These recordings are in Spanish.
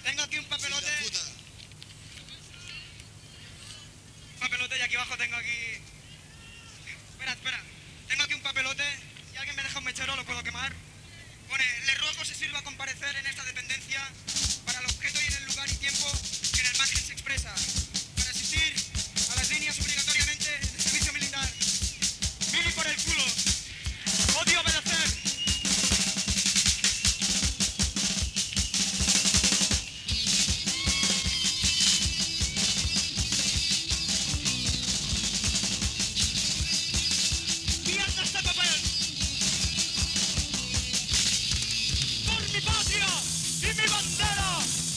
Tengo aquí un papelote. Un papelote y aquí abajo tengo aquí... Espera. Tengo aquí un papelote. Si alguien me deja un mechero lo puedo quemar. Pone, le ruego se sirva a comparecer en esta dependencia para el objeto y en el lugar y tiempo que en el margen se expresa. Para asistir a las líneas obligatoriamente de servicio militar. Mili por el culo. Odio obedecer. ¡Mierda este papel! ¡Por mi patria y mi bandera!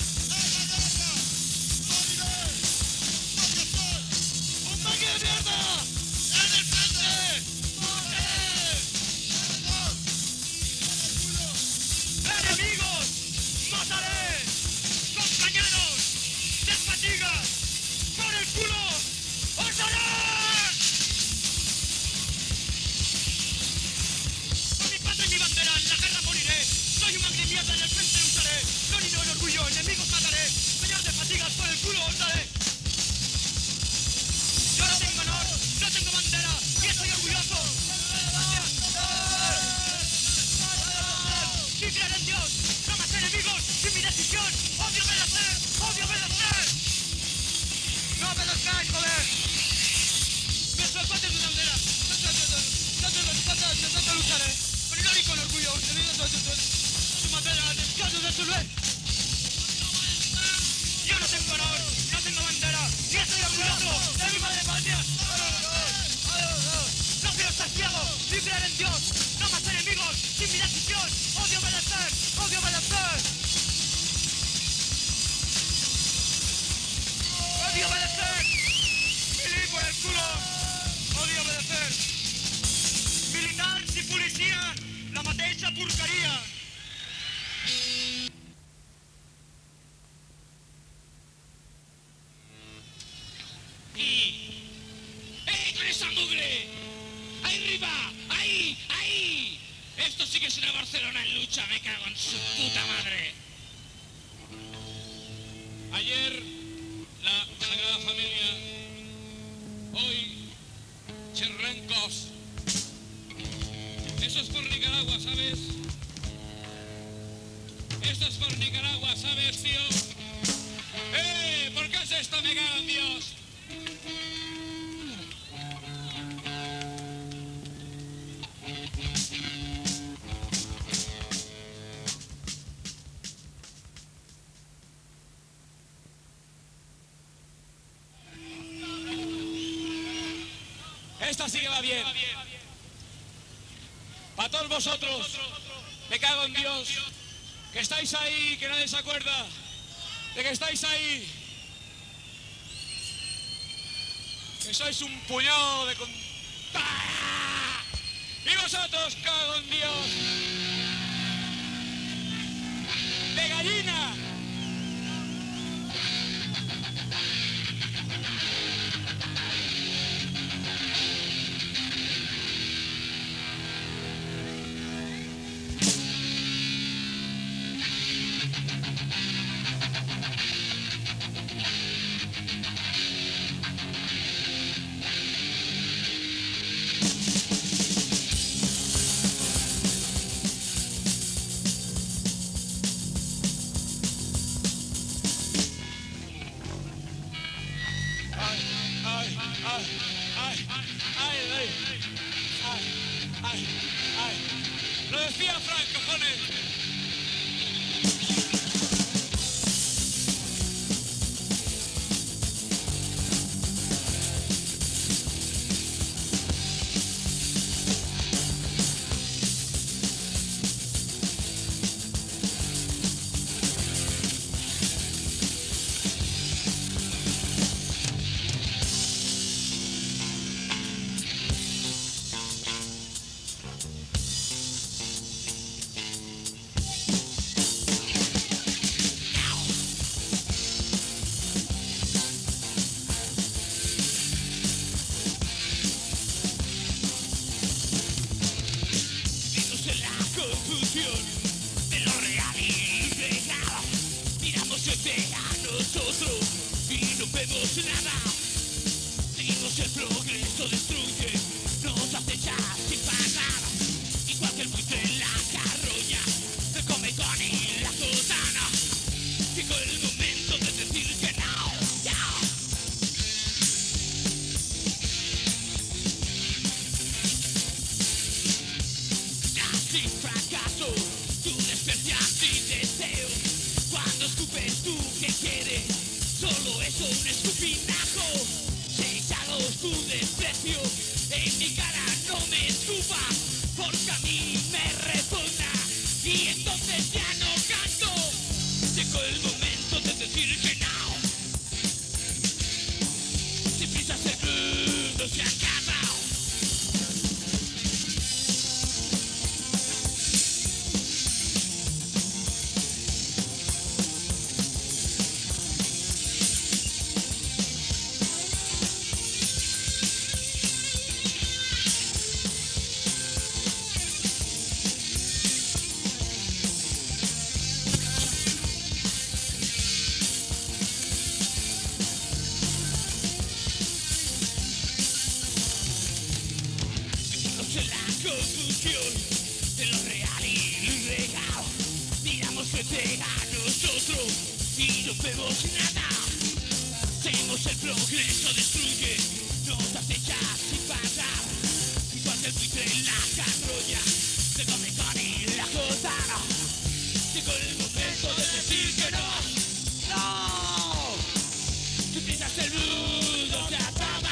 ¡Un tanque de mierda! ¡En el frente! ¡Enemigos! ¡Mataré! ¡Compañeros! ¡Desfatigas! ¡Por el culo! ¡Os daré! Por mi patria y mi bandera, en la guerra moriré. Soy un man de mierda, en el frente lucharé. Sonido el orgullo, enemigos mataré. Señor de fatigas, por el culo os daré. Yo no tengo honor, no tengo bandera, y estoy orgulloso. Y creer en Dios, no más enemigos, sin mi decisión. Odio obedecer, odio obedecer. No obedezcáis, joder. Nuestro patria es una bandera. Nosotros lucharé. Con honor y con orgullo. Su bandera, descanso de su ley. Yo no tengo honor, no tengo bandera, y estoy orgulloso de mi madre patria. No quiero estar ciego, ni creer en Dios. No más enemigos, sin mi decisión. Odio obedecer, odio obedecer. Odio obedecer. Mili por el culo. Odio obedecer. Militars i policia, la mateixa porqueria. ¡Eh, con esa mugre! ¡Ahí arriba! ¡Ahí! ¡Ahí! Esto sí que es una Barcelona en lucha, me cago en su puta madre. Ayer, la Sagrada Familia. Hoy, Cherrencos. Eso es por Nicaragua, ¿sabes? Esto es por Nicaragua, ¿sabes, tío? ¿Por qué es esto? Me cago en Dios. Esta sí que va bien. Para todos vosotros, me cago en Dios, que estáis ahí, que nadie se acuerda de que estáis ahí. Que sois un puñado de ¡Ah! Y vosotros, cago en Dios, de gallina. Lo decía Frank, cojones. mi cara no me escupa, porque a mí me repugna. Y entonces ya no canto. Llegó el momento de decir que no. Si pisas el mundo se acaba. Confusión de lo real y lo ilegal. Miramos frente a nosotros y no vemos nada. Seguimos el progreso, destruye, nos acecha sin parar. Igual que el buitre en la carroña, de donde con y la jota. Llegó el momento de decir que no. ¡No! Si piensas el mundo se acaba.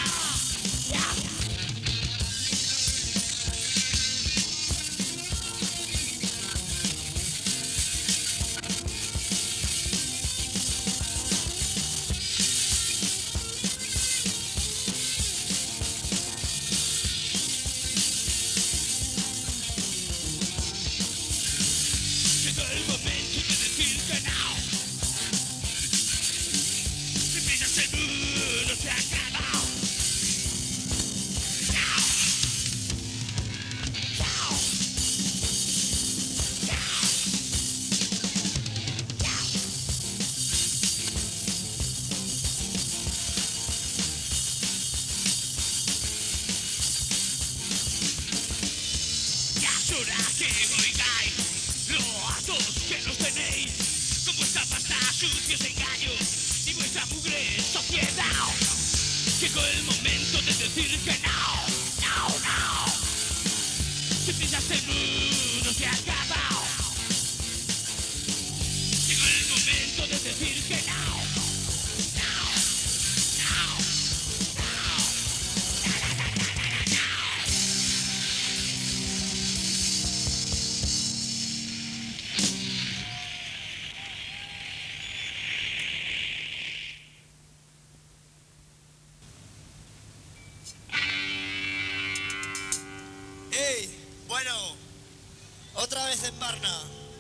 Sucios engaños y vuestra mugre sociedad. Llegó el momento de decir que no, no, no. Si piensas el mundo se acaba. Llegó el momento de decir que no, no, no, no, no. Bueno, otra vez en Varna.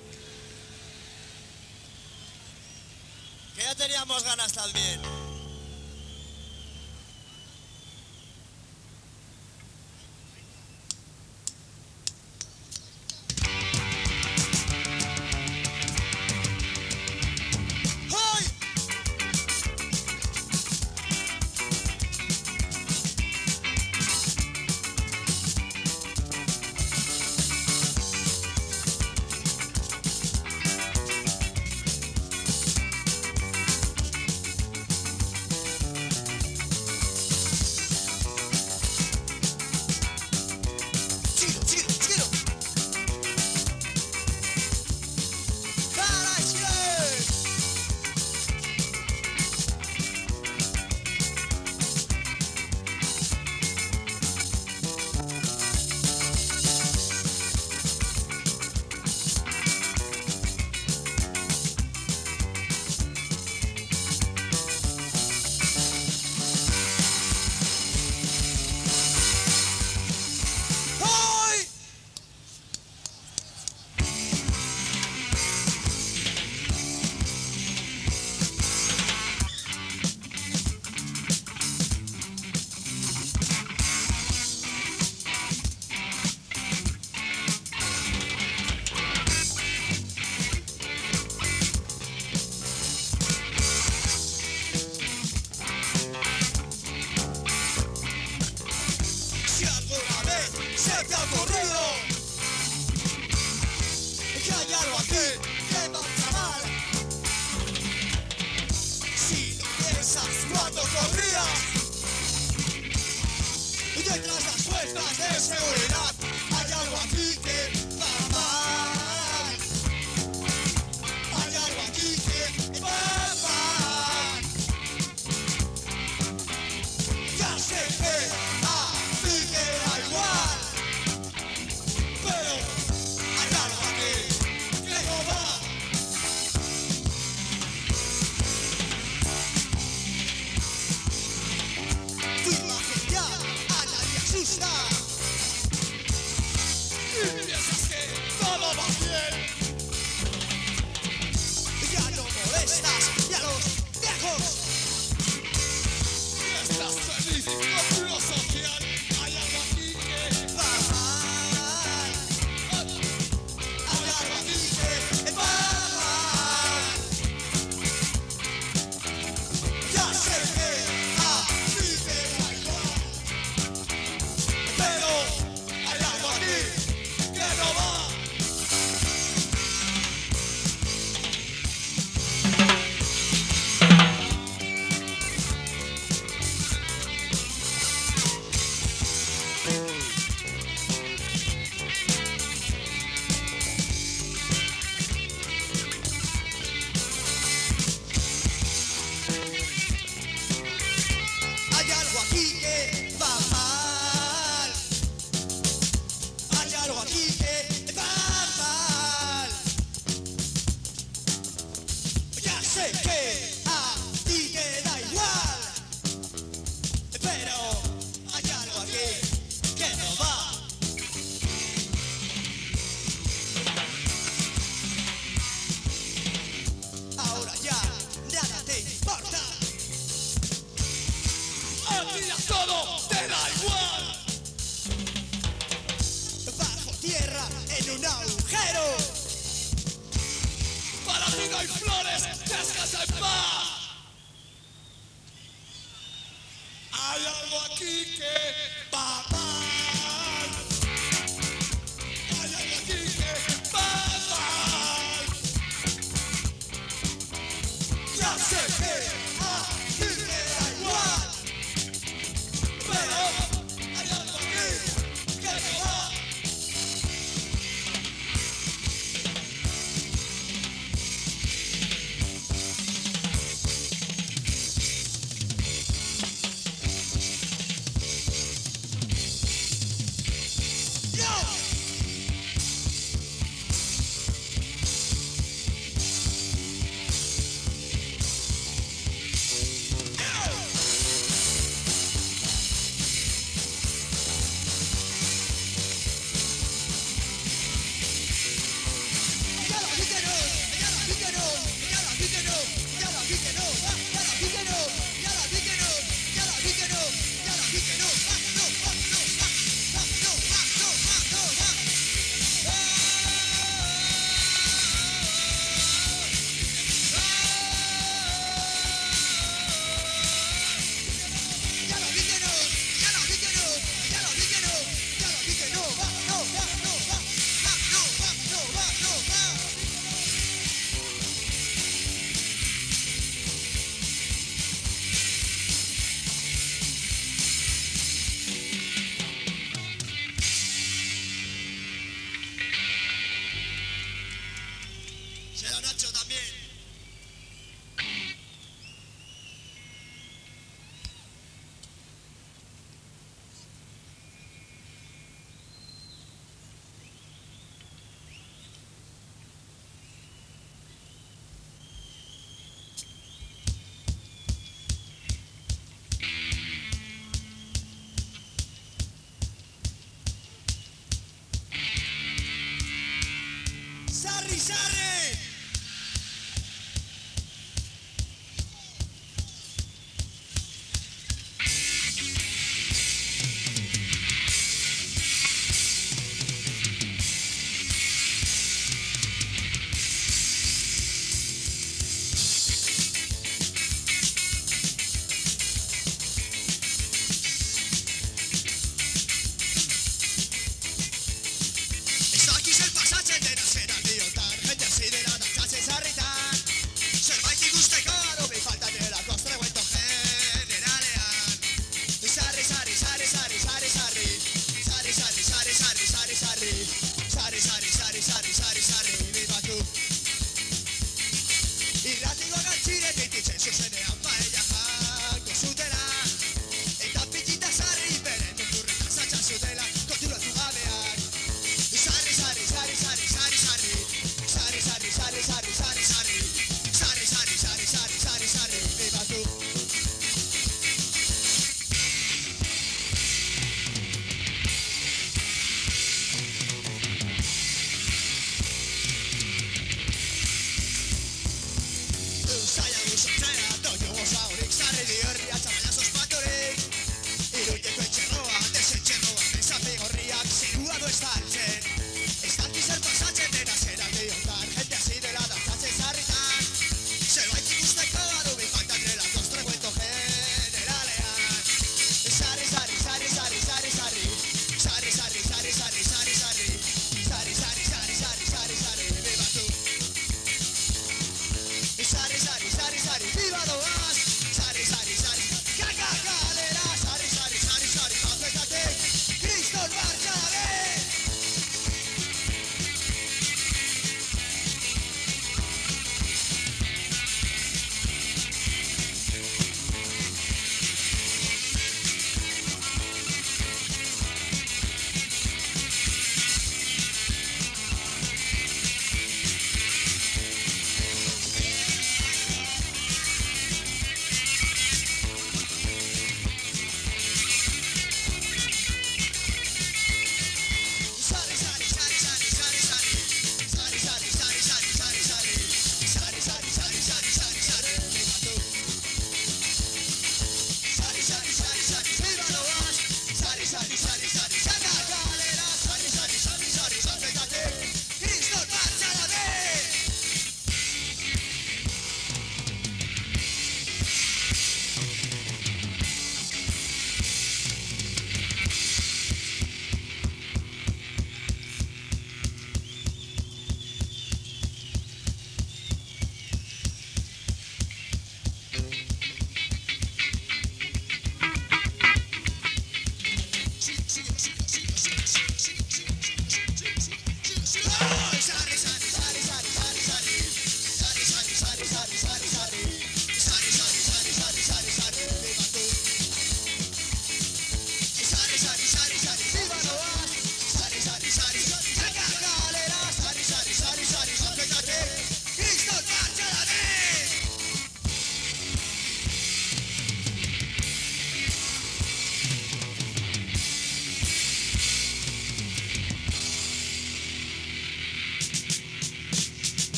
Que ya teníamos ganas también. Así que gusta. Y piensas que todo va bien. Ya no molestas ni a los viejos. Estás feliz con lo social. Hay algo aquí que Va mal. Hay algo aquí que va mal. Ya sé que a ti te da igual, pero hay algo aquí que no va. Hay algo aquí que va mal. Hay algo aquí que va mal. Ya sé que a ti te da igual, pero hay algo aquí que no va. Ahora ya nada te importa. a ti ya todo te da igual. Bajo tierra en un agujero. Para ti no hay flores, descansa en paz. Hay algo aquí que va mal. Hay algo aquí que va mal. Ya sé que a ti te da igual, pero hay algo aquí que no va.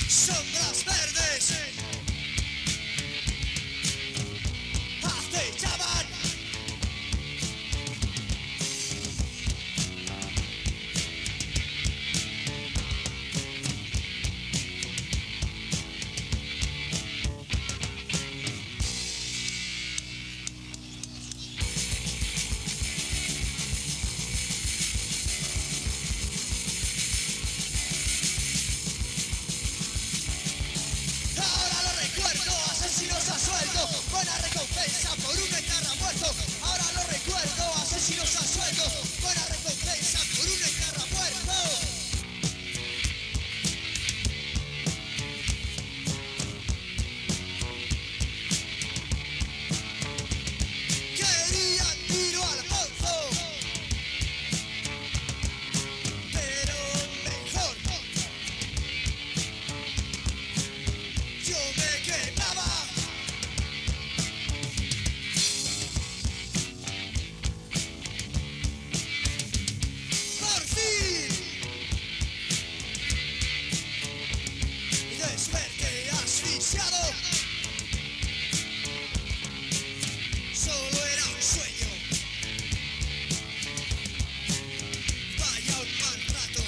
sombras verdes acechaban. Ahora lo recuerdo, asesinos a sueldo, buena recompensa por un etarra muerto. Ahora lo recuerdo, asesinos a sueldo, buena recompensa por un etarra muerto. Querían tiro al pozo, pero mejor. Yo me quemaba. Por fin. Desperté asfixiado. Solo era un sueño. Vaya un mal rato.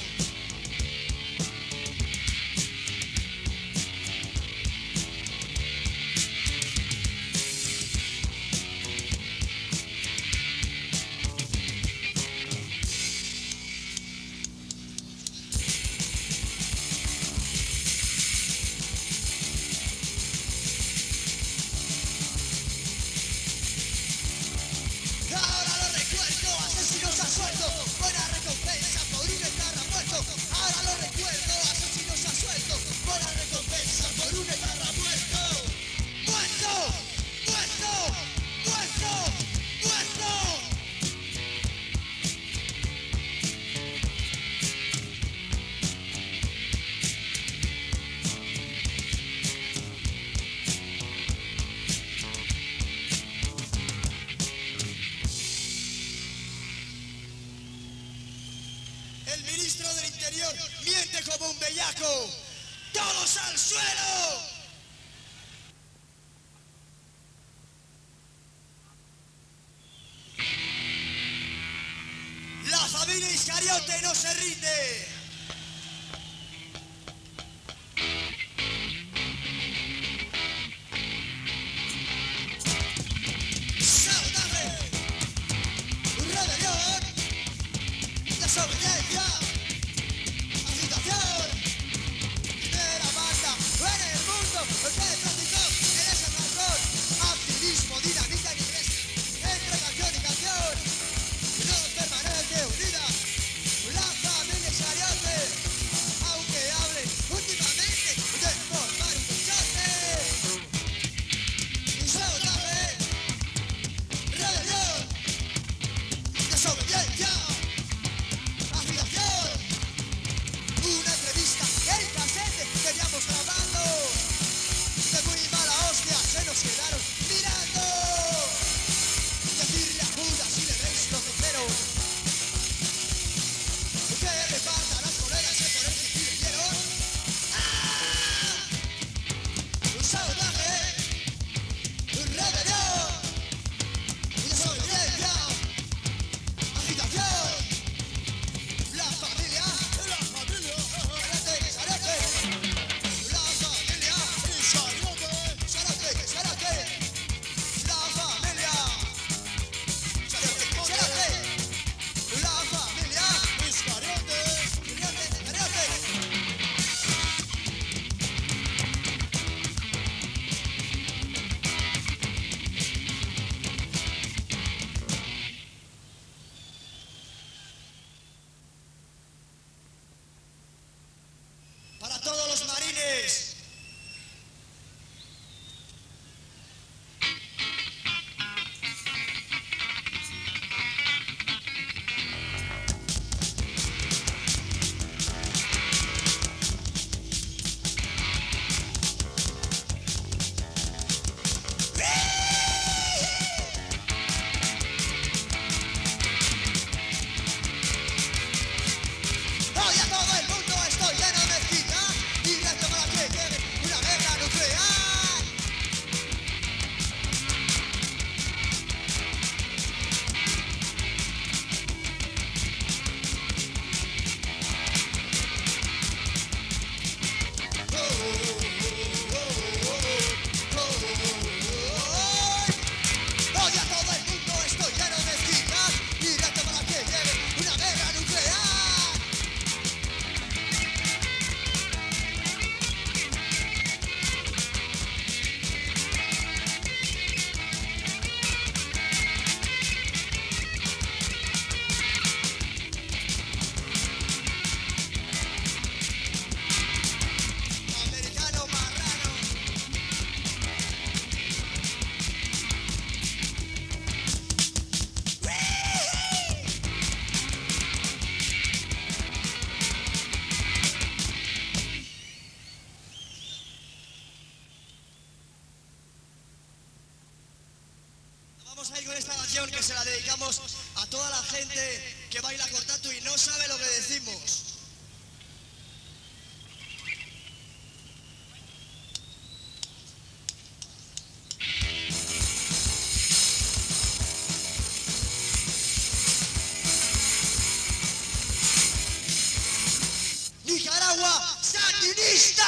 Ahora lo recuerdo, asesinos a sueldo, buena recompensa por un etarra muerto. Ahora lo recuerdo, asesinos a sueldo, buena recompensa por un etarra muerto. ¡Muerto! ¡Muerto! ¡Muerto! ¡Muerto! El ministro del Interior miente como un bellaco. ¡Todos al suelo! La familia Iscariote no se rinde. Sabotaje, rebelión, desobediencia, agitación, primera banda en el mundo. canción que se la dedicamos a toda la gente que baila cortatu y no sabe lo que decimos. Nicaragua sandinista.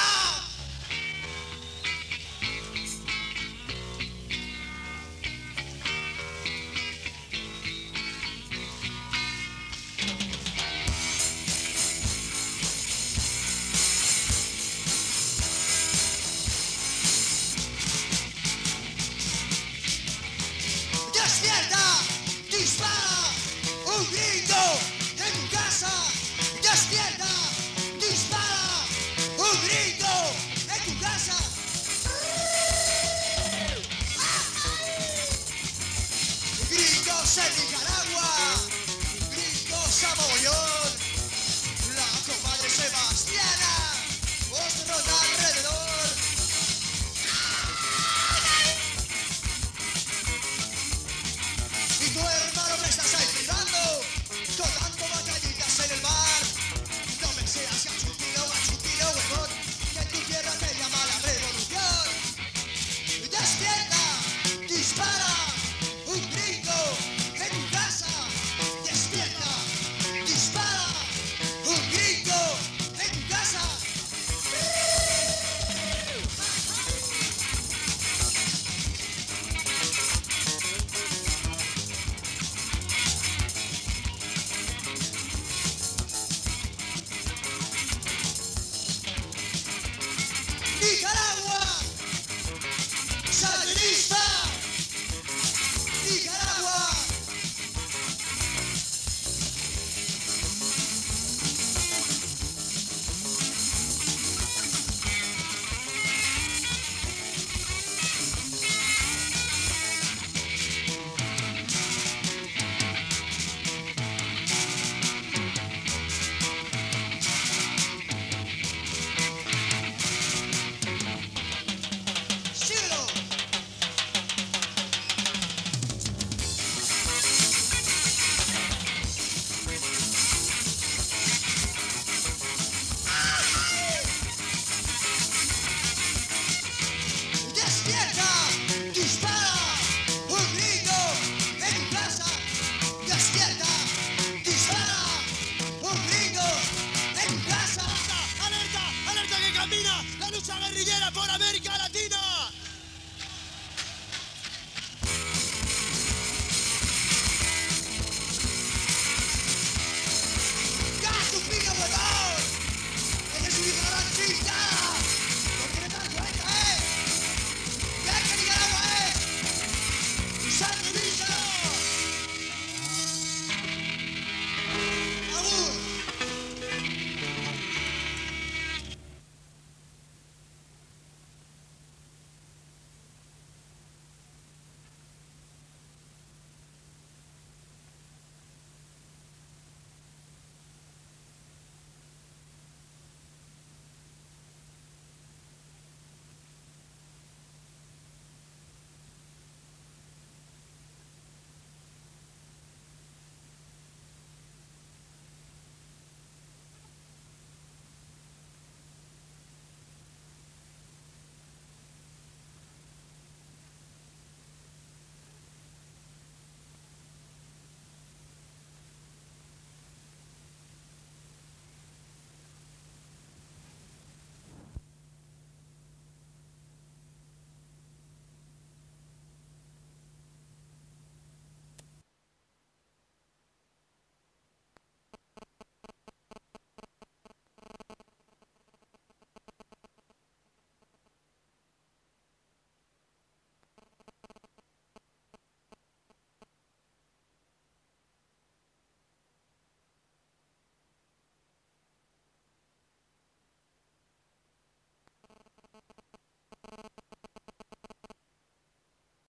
Despierta, dispara, un grito en tu casa. Despierta, dispara, un grito en tu casa. Gritos en Nicaragua, gritos a mogollón. La comadre Sebastiana os ronda alrededor. Y tu hermano me estás ahí privando, colgando batallitas en el mar. No me seas gachutilo, huevón, que en tu tierra te llama la revolución. Despierta, dispara, un grito en tu casa. Despierta, dispara, un grito en tu casa. Nicaragua, sandinista. Nicaragua. Síguelo. Despierta, dispara, un grito en tu casa. Despierta, dispara, un grito en tu casa. ¡Alerta! ¡Alerta que camina la lucha guerrillera por América!